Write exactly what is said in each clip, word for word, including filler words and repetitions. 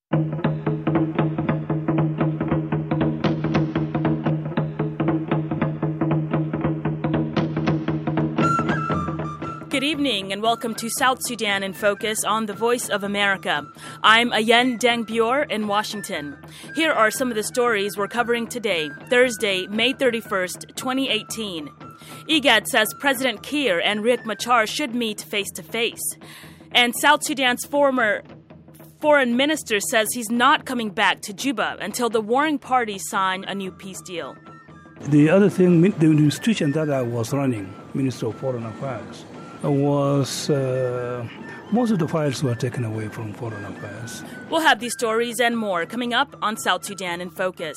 Good evening and welcome to South Sudan in Focus on The Voice of America. I'm Ayen Dangbior in Washington. Here are some of the stories we're covering today, Thursday, May thirty-first, twenty eighteen. IGAD says President Kiir and Riek Machar should meet face-to-face. And South Sudan's former foreign minister says he's not coming back to Juba until the warring parties sign a new peace deal. The other thing, the institution that I was running, Minister of Foreign Affairs, was uh, most of the files were taken away from Foreign Affairs. We'll have these stories and more coming up on South Sudan in Focus.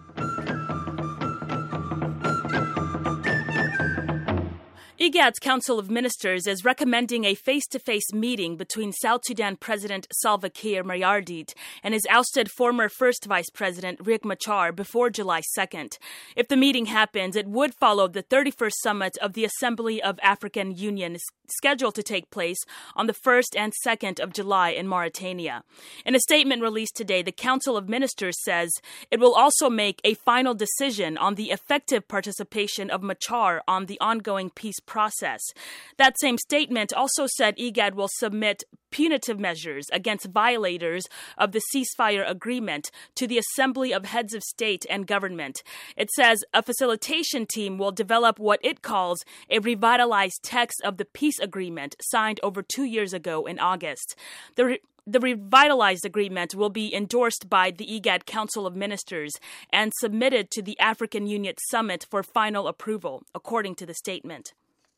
IGAD's Council of Ministers is recommending a face-to-face meeting between South Sudan President Salva Kiir Mayardit and his ousted former First Vice President Riek Machar before July second. If the meeting happens, it would follow the thirty-first summit of the Assembly of African Union scheduled to take place on the first and second of July in Mauritania. In a statement released today, the Council of Ministers says it will also make a final decision on the effective participation of Machar on the ongoing peace process. That same statement also said IGAD will submit punitive measures against violators of the ceasefire agreement to the Assembly of Heads of State and Government. It says a facilitation team will develop what it calls a revitalized text of the peace agreement signed over two years ago in August. The re- The revitalized agreement will be endorsed by the IGAD Council of Ministers and submitted to the African Union Summit for final approval, according to the statement.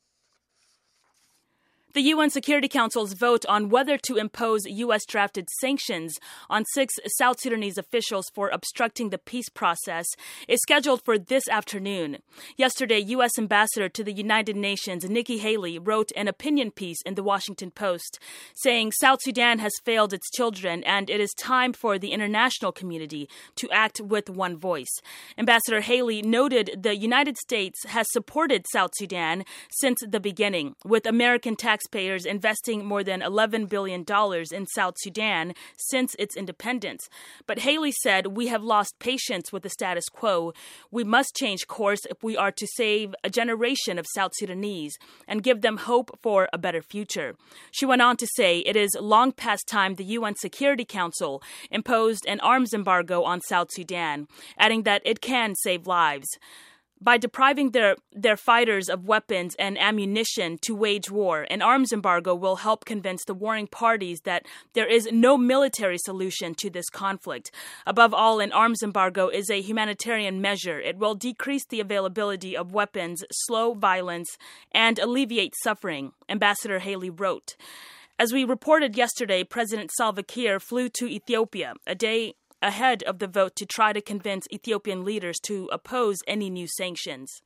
The U N Security Council's vote on whether to impose U S-drafted sanctions on six South Sudanese officials for obstructing the peace process is scheduled for this afternoon. Yesterday, U S Ambassador to the United Nations Nikki Haley wrote an opinion piece in the Washington Post saying South Sudan has failed its children and it is time for the international community to act with one voice. Ambassador Haley noted the United States has supported South Sudan since the beginning, with American tax taxpayers investing more than eleven billion dollars in South Sudan since its independence. But Haley said, "We have lost patience with the status quo. We must change course if we are to save a generation of South Sudanese and give them hope for a better future." She went on to say it is long past time the U N Security Council imposed an arms embargo on South Sudan, adding that it can save lives. By depriving their, their fighters of weapons and ammunition to wage war, an arms embargo will help convince the warring parties that there is no military solution to this conflict. Above all, an arms embargo is a humanitarian measure. It will decrease the availability of weapons, slow violence, and alleviate suffering, Ambassador Haley wrote. As we reported yesterday, President Salva Kiir flew to Ethiopia a day ahead of the vote to try to convince Ethiopian leaders to oppose any new sanctions.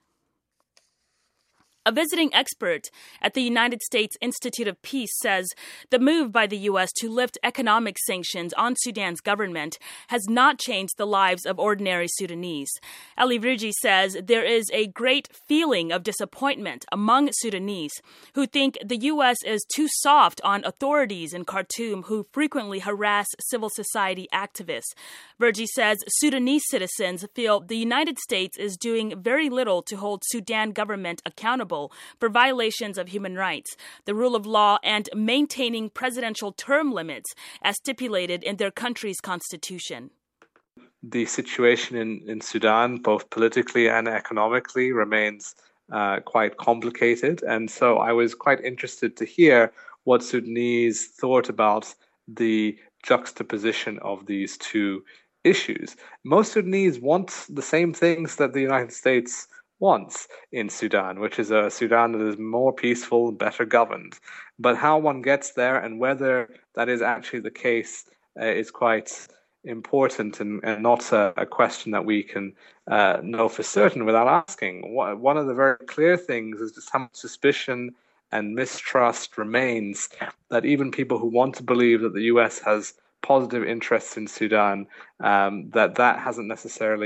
A visiting expert at the United States Institute of Peace says the move by the U S to lift economic sanctions on Sudan's government has not changed the lives of ordinary Sudanese. Ali Riji says there is a great feeling of disappointment among Sudanese who think the U S is too soft on authorities in Khartoum who frequently harass civil society activists. Riji says Sudanese citizens feel the United States is doing very little to hold Sudan government accountable for violations of human rights, the rule of law, and maintaining presidential term limits as stipulated in their country's constitution. The situation in, in Sudan, both politically and economically, remains uh, quite complicated. And so I was quite interested to hear what Sudanese thought about the juxtaposition of these two issues. Most Sudanese want the same things that the United States wants in Sudan, which is a Sudan that is more peaceful and better governed. But how one gets there and whether that is actually the case uh, is quite important and, and not a, a question that we can uh, know for certain without asking. One of the very clear things is just how much suspicion and mistrust remains that even people who want to believe that the U S has positive interests in Sudan, um, that that hasn't necessarily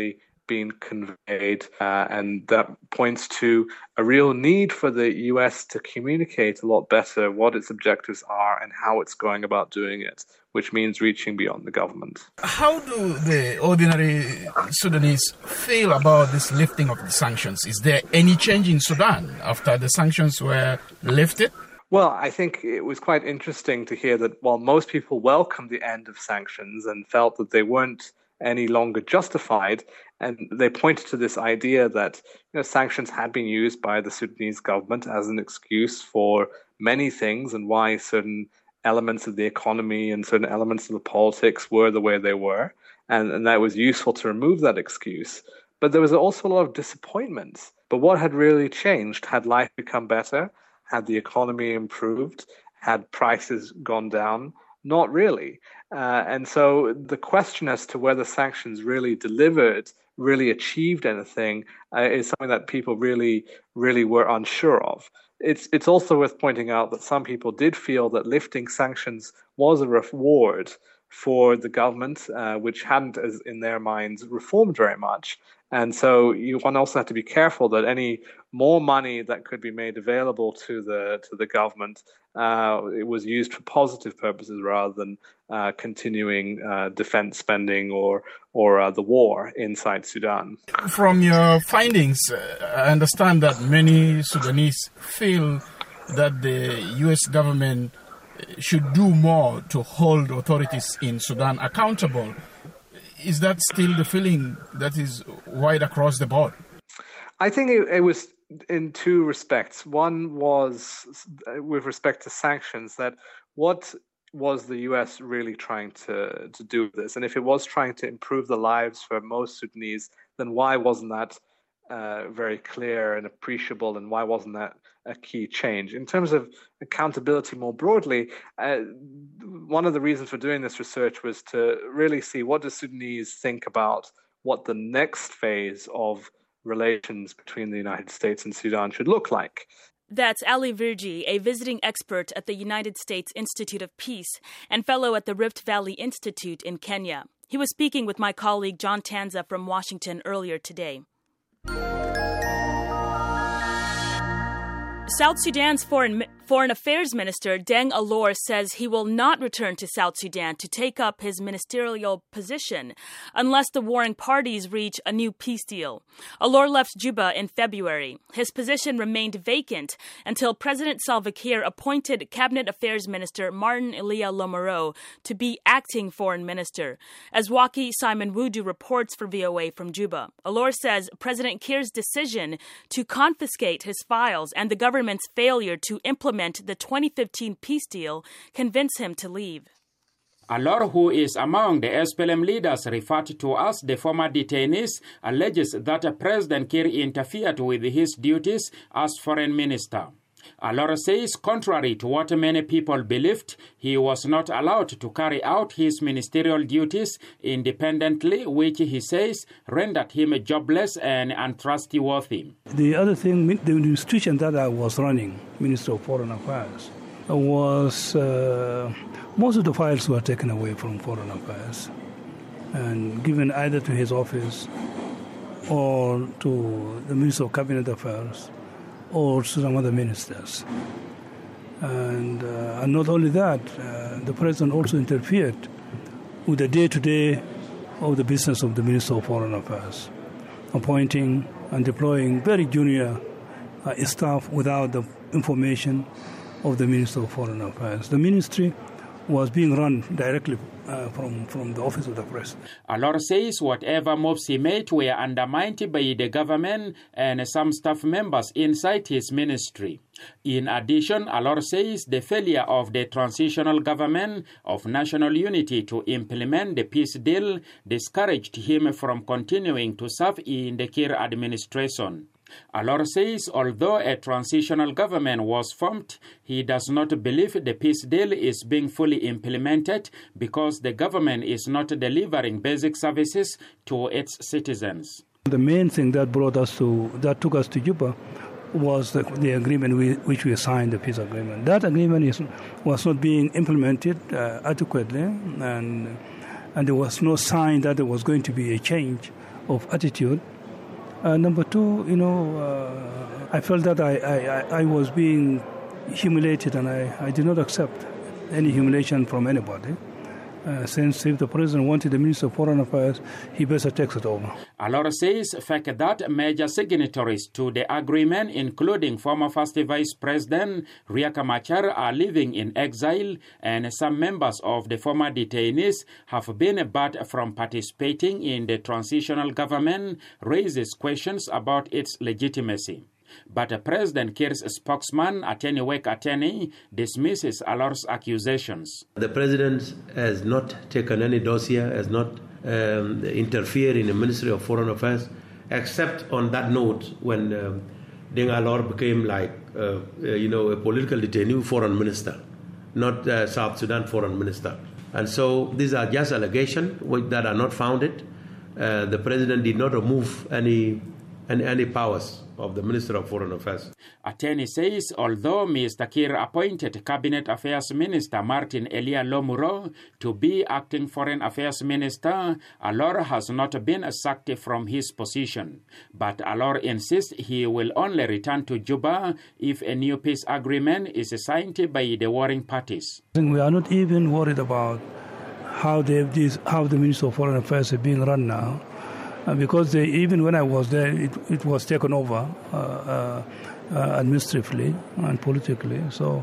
been conveyed, uh, and that points to a real need for the U S to communicate a lot better what its objectives are and how it's going about doing it, which means reaching beyond the government. How do the ordinary Sudanese feel about this lifting of the sanctions? Is there any change in Sudan after the sanctions were lifted? Well, I think it was quite interesting to hear that while most people welcomed the end of sanctions and felt that they weren't any longer justified, and they pointed to this idea that you know, sanctions had been used by the Sudanese government as an excuse for many things and why certain elements of the economy and certain elements of the politics were the way they were, and, and that it was useful to remove that excuse. But there was also a lot of disappointment. But what had really changed? Had life become better? Had the economy improved? Had prices gone down? Not really. Uh, and so the question as to whether sanctions really delivered, really achieved anything, uh, is something that people really, really were unsure of. It's it's also worth pointing out that some people did feel that lifting sanctions was a reward for the government, uh, which hadn't, as in their minds, reformed very much. And so you one also have to be careful that any more money that could be made available to the to the government, uh, it was used for positive purposes rather than uh, continuing uh, defense spending or or uh, the war inside Sudan. From your findings, uh, I understand that many Sudanese feel that the U S government should do more to hold authorities in Sudan accountable. Is that still the feeling that is wide across the board? I think it, it was in two respects. One was with respect to sanctions, that what was the U S really trying to, to do with this? And if it was trying to improve the lives for most Sudanese, then why wasn't that uh, very clear and appreciable, and why wasn't that a key change? In terms of accountability more broadly, uh, one of the reasons for doing this research was to really see what do Sudanese think about what the next phase of relations between the United States and Sudan should look like. That's Ali Virji, a visiting expert at the United States Institute of Peace and fellow at the Rift Valley Institute in Kenya. He was speaking with my colleague John Tanza from Washington earlier today. South Sudan's foreign Foreign Affairs Minister Deng Alor says he will not return to South Sudan to take up his ministerial position unless the warring parties reach a new peace deal. Alor left Juba in February. His position remained vacant until President Salva Kiir appointed Cabinet Affairs Minister Martin Elia Lomaro to be acting foreign minister. As Waki Simon Wudu reports for V O A from Juba, Alor says President Kiir's decision to confiscate his files and the government's failure to implement the twenty fifteen peace deal convince him to leave. Alor, who is among the S P L M leaders referred to as the former detainees, alleges that President Kiir interfered with his duties as foreign minister. Alor says, contrary to what many people believed, he was not allowed to carry out his ministerial duties independently, which he says rendered him jobless and untrustworthy. The other thing, the institution that I was running, Minister of Foreign Affairs, was uh, most of the files were taken away from Foreign Affairs and given either to his office or to the Minister of Cabinet Affairs or to some other ministers. And, uh, and not only that, uh, the President also interfered with the day-to-day of the business of the Minister of Foreign Affairs, appointing and deploying very junior uh, staff without the information of the Minister of Foreign Affairs. The ministry was being run directly uh, from, from the office of the President. Alor says whatever moves he made were undermined by the government and some staff members inside his ministry. In addition, Alor says the failure of the transitional government of national unity to implement the peace deal discouraged him from continuing to serve in the Kiir administration. Alor says although a transitional government was formed, he does not believe the peace deal is being fully implemented because the government is not delivering basic services to its citizens. The main thing that brought us to, that took us to Juba was the, the agreement we, which we signed, the peace agreement. That agreement is, was not being implemented uh, adequately, and, and there was no sign that there was going to be a change of attitude. Uh, number two, you know, uh, I felt that I, I, I was being humiliated, and I, I did not accept any humiliation from anybody. Uh, since if the president wanted the Minister of Foreign Affairs, he better takes it over. Alor says fact that major signatories to the agreement, including former First Vice President Riek Machar, are living in exile, and some members of the former detainees have been barred from participating in the transitional government, raises questions about its legitimacy. But President Kiir's spokesman, Ateni Wek Ateni, dismisses Alor's accusations. The president has not taken any dossier, has not um, interfered in the Ministry of Foreign Affairs, except on that note when um, Deng Alor became like, uh, uh, you know, a political detainee foreign minister, not uh, South Sudan foreign minister. And so these are just allegations that are not founded. Uh, the president did not remove any, any, any powers of the Minister of Foreign Affairs. Ateni says although Mister Kiir appointed Cabinet Affairs Minister Martin Elia Lomuro to be acting Foreign Affairs Minister, Alor has not been sacked from his position. But Alor insists he will only return to Juba if a new peace agreement is signed by the warring parties. We are not even worried about how, they, how the Minister of Foreign Affairs is being run now. Uh, because they, even when I was there, it, it was taken over uh, uh, uh, administratively and politically. So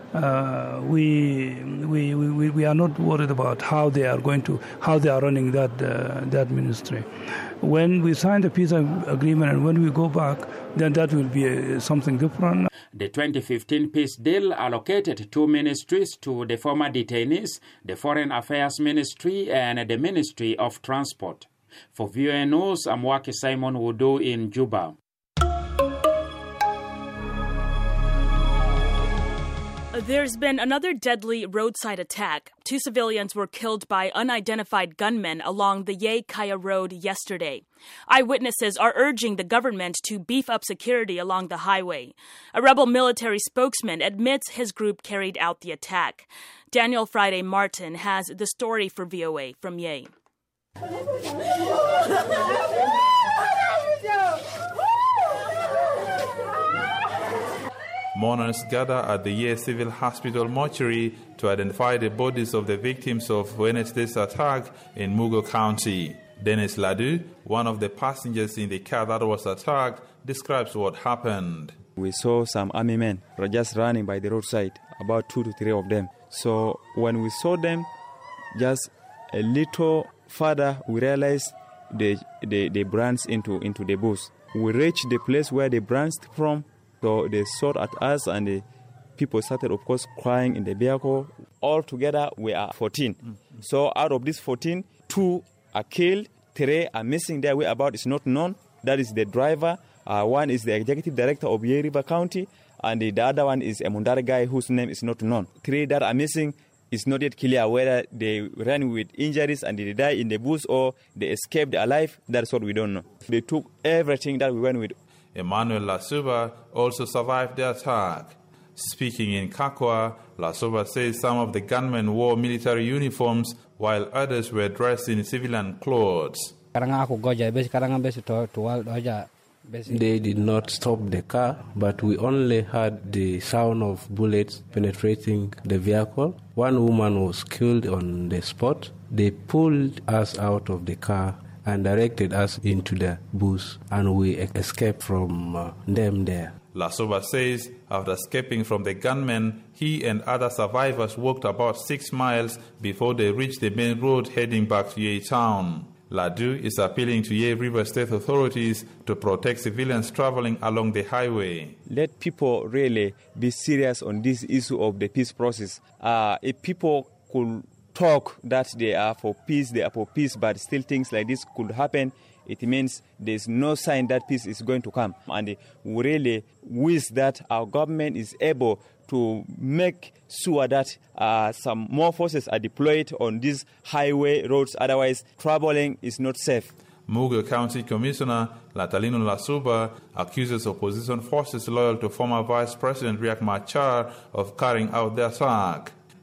uh, we, we we we are not worried about how they are going to how they are running that uh, that ministry. When we sign the peace agreement and when we go back, then that will be uh, something different. The twenty fifteen peace deal allocated two ministries to the former detainees: the Foreign Affairs Ministry and the Ministry of Transport. For V O A News, I'm Waki Simon Wudu in Juba. There's been another deadly roadside attack. Two civilians were killed by unidentified gunmen along the Ye-Kaya Road yesterday. Eyewitnesses are urging the government to beef up security along the highway. A rebel military spokesman admits his group carried out the attack. Daniel Friday Martin has the story for V O A from Ye. Mourners gather at the Ye Civil Hospital mortuary to identify the bodies of the victims of Wednesday's attack in Mugo County. Dennis Ladu, one of the passengers in the car that was attacked, describes what happened. We saw some army men just running by the roadside, about two to three of them. So when we saw them, just a little further, we realized they, they, they branched into, into the bush. We reached the place where they branched from, so they shot at us, and the people started, of course, crying in the vehicle. Altogether, we are fourteen. Mm-hmm. So out of these fourteen, two are killed, three are missing. Their whereabouts is not known. That is the driver. Uh, one is the executive director of Ye River County, and the, the other one is a Mundara guy whose name is not known. Three that are missing. It's not yet clear whether they ran with injuries and they died in the bush or they escaped alive. That's what we don't know. They took everything that we went with. Emmanuel Lasuba also survived the attack. Speaking in Kakwa, Lasuba says some of the gunmen wore military uniforms while others were dressed in civilian clothes. They did not stop the car, but we only heard the sound of bullets penetrating the vehicle. One woman was killed on the spot. They pulled us out of the car and directed us into the bush, and we escaped from uh, them there. Lasuba says after escaping from the gunmen, he and other survivors walked about six miles before they reached the main road heading back to Ye town. Ladu is appealing to Ye River State authorities to protect civilians traveling along the highway. Let people really be serious on this issue of the peace process. Uh, if people could talk that they are for peace, they are for peace, but still things like this could happen, it means there's no sign that peace is going to come. And we really wish that our government is able to make sure that uh, some more forces are deployed on these highway roads. Otherwise, traveling is not safe. Mugo County Commissioner Latalino Lasuba accuses opposition forces loyal to former Vice President Riek Machar of carrying out the attack.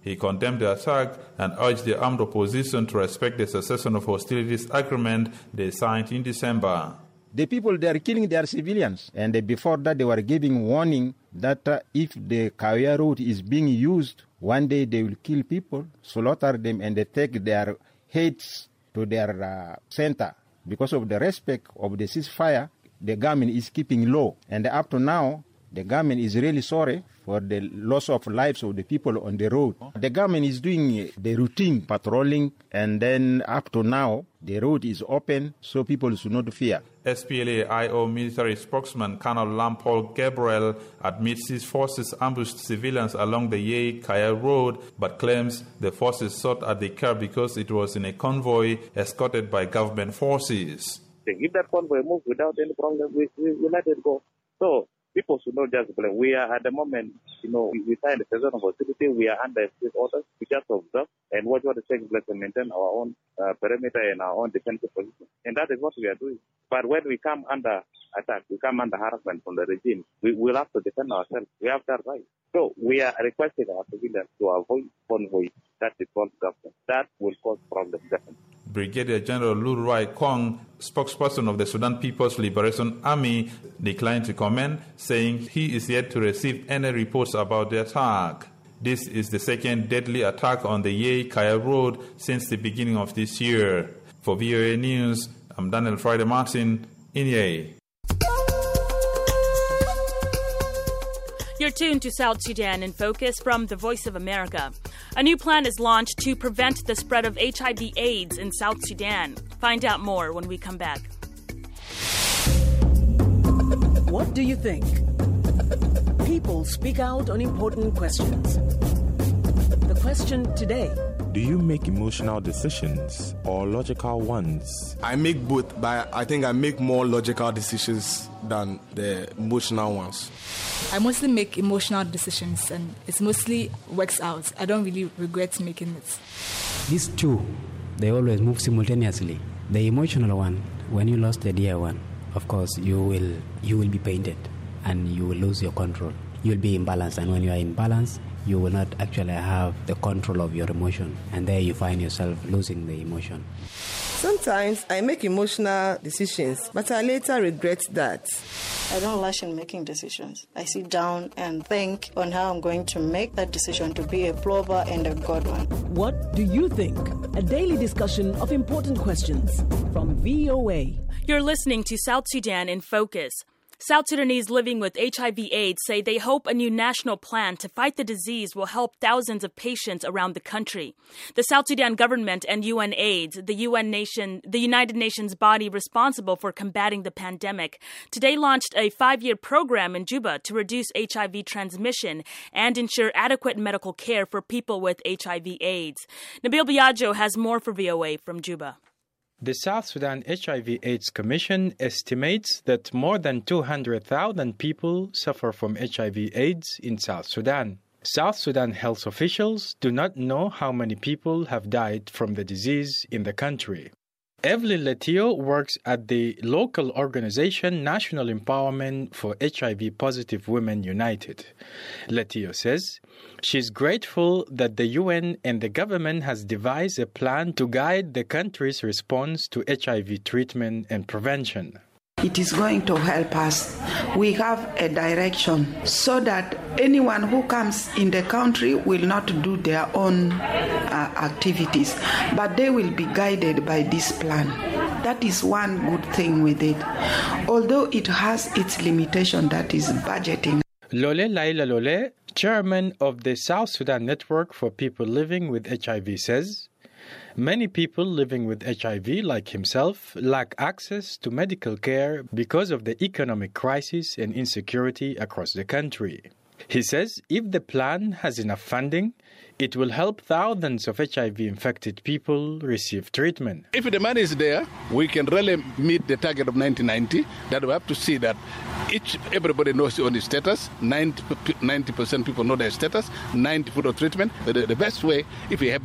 He condemned the attack and urged the armed opposition to respect the cessation of hostilities agreement they signed in December. The people, they are killing their civilians. And before that, they were giving warning that uh, if the Kawia road is being used, one day they will kill people, slaughter them, and they take their heads to their uh, center. Because of the respect of the ceasefire, the government is keeping low. And up to now, the government is really sorry for the loss of lives of the people on the road. The government is doing the routine patrolling, and then up to now, the road is open, so people should not fear. S P L A I O military spokesman Colonel Lampol Gabriel admits his forces ambushed civilians along the Yei-Kaya road, but claims the forces sought at the car because it was in a convoy escorted by government forces. If that convoy moves without any problem, we, we, we let it go. So people should not just blame. We are at the moment, you know, we signed the cessation of hostility. We are under state orders. We just observe and watch what is taking place and maintain our own uh, perimeter and our own defensive position. And that is what we are doing. But when we come under attack, we come under harassment from the regime, we will have to defend ourselves. We have that right. So we are requesting our civilians to avoid convoy that involves government. That will cause problems, definitely. Brigadier General Lu Rai Kong, spokesperson of the Sudan People's Liberation Army, declined to comment, saying he is yet to receive any reports about the attack. This is the second deadly attack on the Yei-Kaya road since the beginning of this year. For V O A News, I'm Daniel Friday Martin in Yei. You're tuned to South Sudan in Focus from the Voice of America. A new plan is launched to prevent the spread of H I V AIDS in South Sudan. Find out more when we come back. What do you think? People speak out on important questions. The question today: do you make emotional decisions or logical ones? I make both, but I think I make more logical decisions than the emotional ones. I mostly make emotional decisions, and it mostly works out. I don't really regret making it. These two, they always move simultaneously. The emotional one, when you lost the dear one, of course, you will you will be pained and you will lose your control. You will be imbalanced, and when you are imbalanced, you will not actually have the control of your emotion, and there you find yourself losing the emotion. Sometimes I make emotional decisions, but I later regret that. I don't rush in making decisions. I sit down and think on how I'm going to make that decision to be a proper and a good one. What do you think? A daily discussion of important questions from V O A. You're listening to South Sudan in Focus. South Sudanese living with H I V AIDS say they hope a new national plan to fight the disease will help thousands of patients around the country. The South Sudan government and U N AIDS, the U N nation, the United Nations body responsible for combating the pandemic, today launched a five-year program in Juba to reduce H I V transmission and ensure adequate medical care for people with H I V AIDS. Nabil Biagio has more for V O A from Juba. The South Sudan H I V AIDS Commission estimates that more than two hundred thousand people suffer from H I V AIDS in South Sudan. South Sudan health officials do not know how many people have died from the disease in the country. Evelyn Letio works at the local organization National Empowerment for H I V-Positive Women United. Letio says she's grateful that the U N and the government has devised a plan to guide the country's response to H I V treatment and prevention. It is going to help us. We have a direction so that anyone who comes in the country will not do their own uh, activities, but they will be guided by this plan. That is one good thing with it, although it has its limitation, that is budgeting. Lole Laila Lole, chairman of the South Sudan Network for People Living with H I V, says many people living with H I V, like himself, lack access to medical care because of the economic crisis and insecurity across the country. He says if the plan has enough funding, it will help thousands of H I V-infected people receive treatment. If the money is there, we can really meet the target of nineteen ninety, that we have to see that each everybody knows on his status, ninety percent people know their status, ninety percent for the treatment. The, the best way, if we have the money.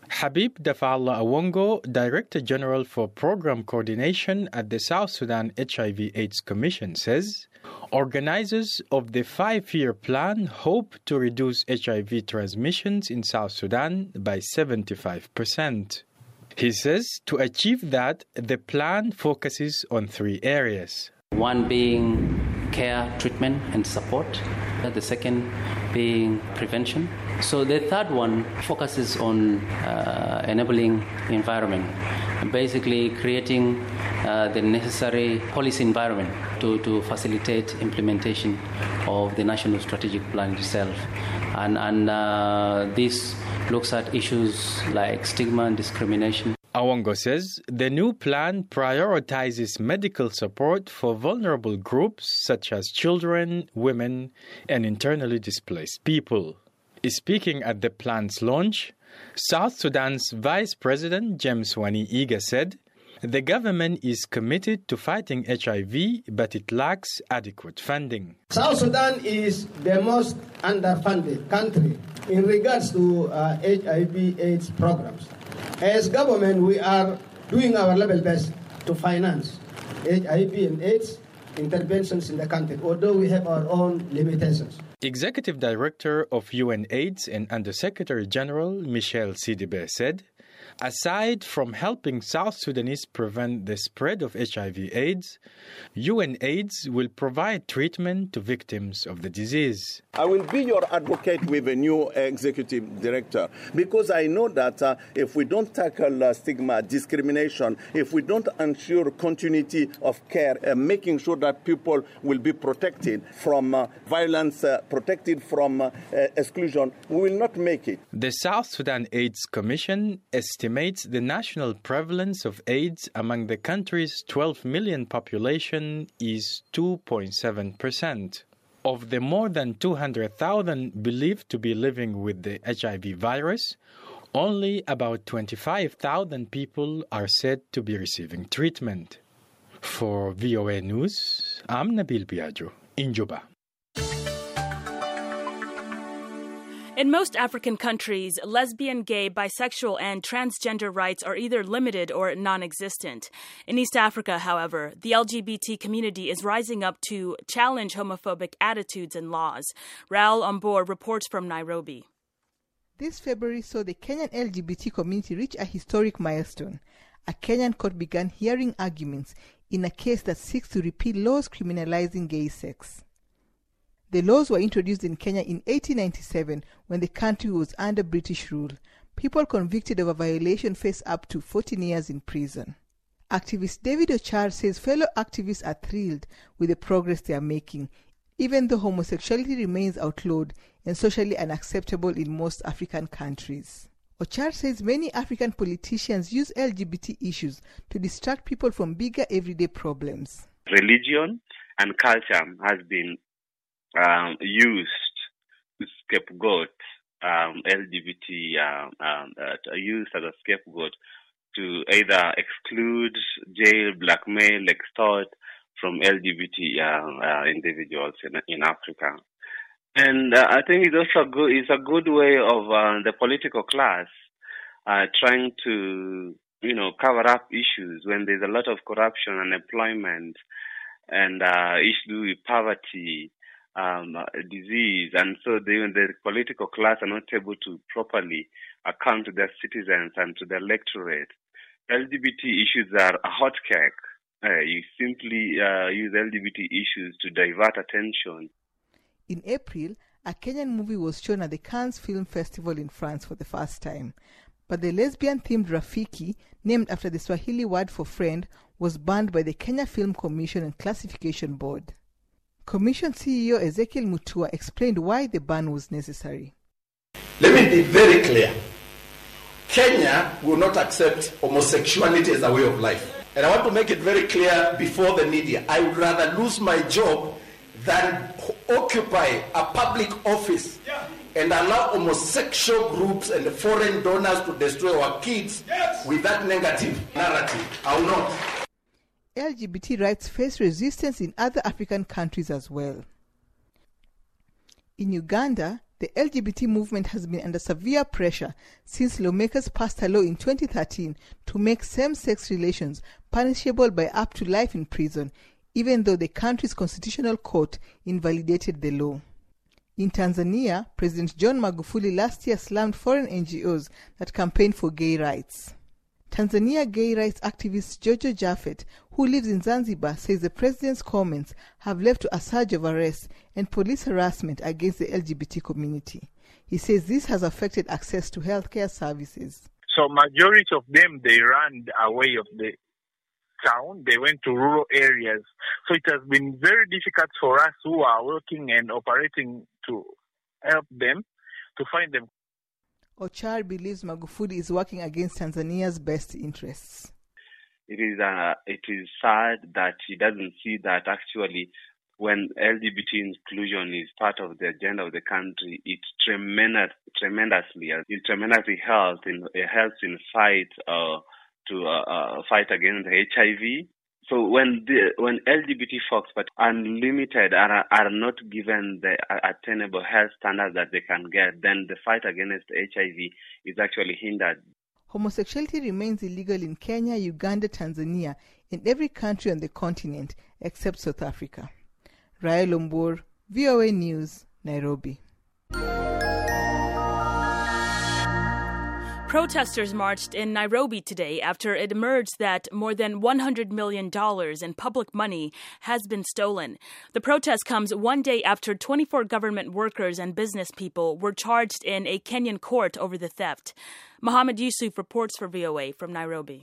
Habib Dafa'Allah Awongo, Director General for Program Coordination at the South Sudan H I V AIDS Commission, says organizers of the five-year plan hope to reduce H I V transmissions in South Sudan by seventy-five percent. He says to achieve that, the plan focuses on three areas. One being care, treatment, and support. The second being prevention. So the third one focuses on uh, enabling environment, basically creating uh, the necessary policy environment to, to facilitate implementation of the national strategic plan itself. And, and uh, this looks at issues like stigma and discrimination. Awongo says the new plan prioritizes medical support for vulnerable groups such as children, women, and internally displaced people. Speaking at the plan's launch, South Sudan's Vice President James Wani Iga said the government is committed to fighting H I V, but it lacks adequate funding. South Sudan is the most underfunded country in regards to uh, H I V AIDS programs. As government, we are doing our level best to finance H I V and AIDS interventions in the country, although we have our own limitations. Executive Director of U N AIDS and Undersecretary General Michel Sidibe said, aside from helping South Sudanese prevent the spread of H I V AIDS, U N AIDS will provide treatment to victims of the disease. I will be your advocate with a new executive director because I know that uh, if we don't tackle uh, stigma, discrimination, if we don't ensure continuity of care, uh, making sure that people will be protected from uh, violence, uh, protected from uh, uh, exclusion, we will not make it. The South Sudan AIDS Commission estimates the national prevalence of AIDS among the country's twelve million population is two point seven percent. Of the more than two hundred thousand believed to be living with the H I V virus, only about twenty-five thousand people are said to be receiving treatment. For V O A News, I'm Nabil Biagio in Juba. In most African countries, lesbian, gay, bisexual, and transgender rights are either limited or non-existent. In East Africa, however, the L G B T community is rising up to challenge homophobic attitudes and laws. Raul Ombor reports from Nairobi. This February saw the Kenyan L G B T community reach a historic milestone. A Kenyan court began hearing arguments in a case that seeks to repeal laws criminalizing gay sex. The laws were introduced in Kenya in eighteen ninety-seven when the country was under British rule. People convicted of a violation face up to fourteen years in prison. Activist David Ochar says fellow activists are thrilled with the progress they are making, even though homosexuality remains outlawed and socially unacceptable in most African countries. Ochar says many African politicians use L G B T issues to distract people from bigger everyday problems. Religion and culture has been Um, used to scapegoat um, L G B T, uh, um, uh, used as a scapegoat to either exclude, jail, blackmail, extort from L G B T uh, uh, individuals in, in Africa. And uh, I think it's also a good, it's a good way of uh, the political class uh, trying to, you know, cover up issues when there's a lot of corruption, unemployment, and uh, issue with poverty. Um, disease, and so they, the political class are not able to properly account to their citizens and to their electorate. L G B T issues are a hot cake. Uh, you simply uh, use L G B T issues to divert attention. In April, a Kenyan movie was shown at the Cannes Film Festival in France for the first time. But the lesbian-themed Rafiki, named after the Swahili word for friend, was banned by the Kenya Film Commission and Classification Board. Commission C E O Ezekiel Mutua explained why the ban was necessary. Let me be very clear. Kenya will not accept homosexuality as a way of life. And I want to make it very clear before the media. I would rather lose my job than occupy a public office and allow homosexual groups and foreign donors to destroy our kids with that negative narrative. I will not. L G B T rights face resistance in other African countries as well. In Uganda, The L G B T movement has been under severe pressure since lawmakers passed a law in twenty thirteen to make same-sex relations punishable by up to life in prison, even though the country's constitutional court invalidated the law. In Tanzania, President John Magufuli last year slammed foreign N G Os that campaign for gay rights. Tanzania gay rights activist Jojo Japhet, who lives in Zanzibar, says the president's comments have led to a surge of arrests and police harassment against the L G B T community. He says this has affected access to healthcare services. So majority of them, they ran away of the town. They went to rural areas. So it has been very difficult for us who are working and operating to help them, to find them. Ochar believes Magufuli is working against Tanzania's best interests. It is uh, it is sad that he doesn't see that actually when L G B T inclusion is part of the agenda of the country, it tremendous, tremendously it tremendously helps in it helps in fight uh, to uh, uh, fight against H I V. So when the, when L G B T folks, but unlimited, are are not given the attainable health standards that they can get, then the fight against H I V is actually hindered. Homosexuality remains illegal in Kenya, Uganda, Tanzania, and every country on the continent except South Africa. Raya Lombor, V O A News, Nairobi. Protesters marched in Nairobi today after it emerged that more than one hundred million dollars in public money has been stolen. The protest comes one day after twenty-four government workers and business people were charged in a Kenyan court over the theft. Mohammed Yusuf reports for V O A from Nairobi.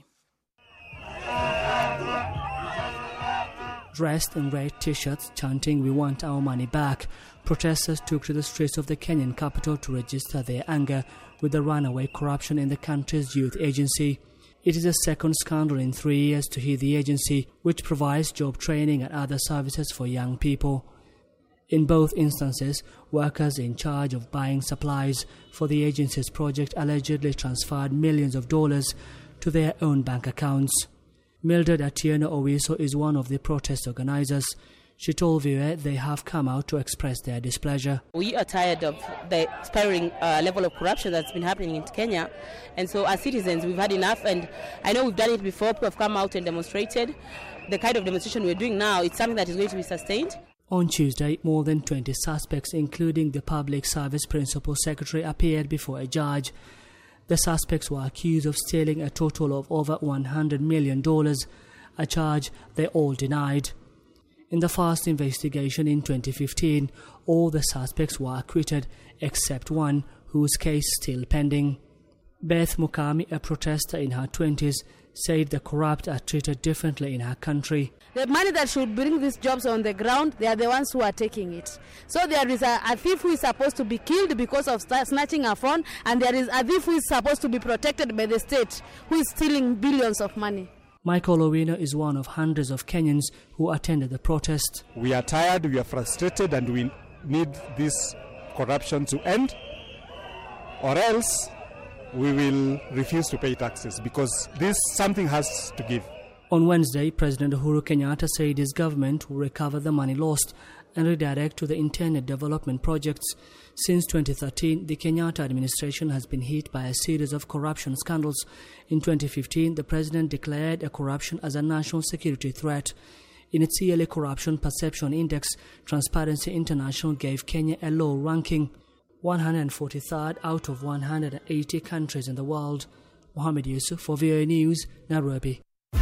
Dressed in red t-shirts chanting, "We want our money back," protesters took to the streets of the Kenyan capital to register their anger with the runaway corruption in the country's youth agency. It is the second scandal in three years to hit the agency, which provides job training and other services for young people. In both instances, workers in charge of buying supplies for the agency's project allegedly transferred millions of dollars to their own bank accounts. Mildred Atieno Owiso is one of the protest organizers. She told V O A they have come out to express their displeasure. We are tired of the spiraling uh, level of corruption that's been happening in Kenya. And so as citizens, we've had enough. And I know we've done it before. People have come out and demonstrated. The kind of demonstration we're doing now, it's something that is going to be sustained. On Tuesday, more than twenty suspects, including the Public Service Principal Secretary, appeared before a judge. The suspects were accused of stealing a total of over one hundred million dollars, a charge they all denied. In the first investigation in twenty fifteen, all the suspects were acquitted except one whose case is still pending. Beth Mukami, a protester in her twenties, said the corrupt are treated differently in her country. The money that should bring these jobs on the ground, they are the ones who are taking it. So there is a, a thief who is supposed to be killed because of snatching a phone, and there is a thief who is supposed to be protected by the state, who is stealing billions of money. Michael Owino is one of hundreds of Kenyans who attended the protest. We are tired, we are frustrated, and we need this corruption to end, or else we will refuse to pay taxes, because this something has to give. On Wednesday, President Uhuru Kenyatta said his government will recover the money lost and redirect to the intended development projects. Since twenty thirteen, the Kenyatta administration has been hit by a series of corruption scandals. In twenty fifteen, the president declared a corruption as a national security threat. In its yearly Corruption Perception Index, Transparency International gave Kenya a low ranking, one hundred forty-third out of one hundred eighty countries in the world. Mohammed Yusuf for V O A News, Nairobi.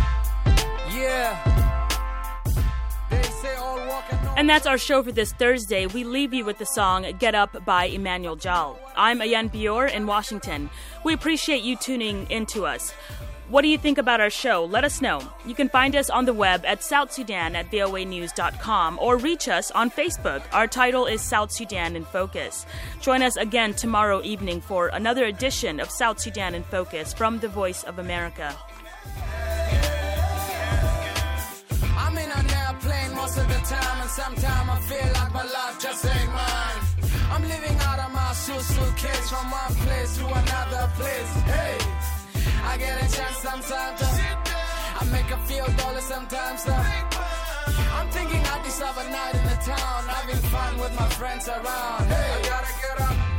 And that's our show for this Thursday. We leave you with the song Get Up by Emmanuel Jal. I'm Ayan Bior in Washington. We appreciate you tuning in to us. What do you think about our show? Let us know. You can find us on the web at South Sudan at V O A news dot com or reach us on Facebook. Our title is South Sudan in Focus. Join us again tomorrow evening for another edition of South Sudan in Focus from the Voice of America. I'm in an airplane most of the time, and sometimes I feel like my life just ain't mine. I'm living out of my suitcase from one place to another place. Hey, I get a chance sometimes to, I make a few dollars sometimes to I'm thinking I'll just have a night in the town, having fun with my friends around. Hey, I gotta get up.